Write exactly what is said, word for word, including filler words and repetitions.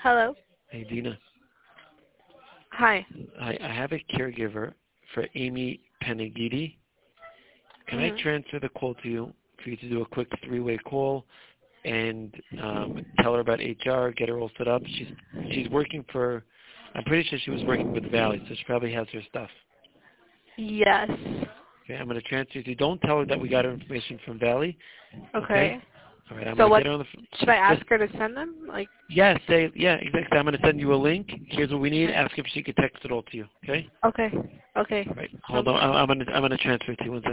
Hello. Hey, Dina. Hi. I, I have a caregiver for Amy Panagidi. Can I Mhm. transfer the call to you for you to do a quick three-way call and um, tell her about H R, get her all set up? She's she's working for. I'm pretty sure she was working with Valley, so she probably has her stuff. Yes. Okay, I'm going to transfer you. Don't tell her that we got her information from Valley. Okay. Okay. All right. I'm So going to what get her on the. phone. should I Just ask her to send them? Like. yeah, say yeah, exactly. I'm going to send you a link. Here's what we need. Okay. Ask if she could text it all to you. Okay. Okay. Okay. All right. No Hold on. problem. I- I'm going to I'm going to transfer it to you. One second.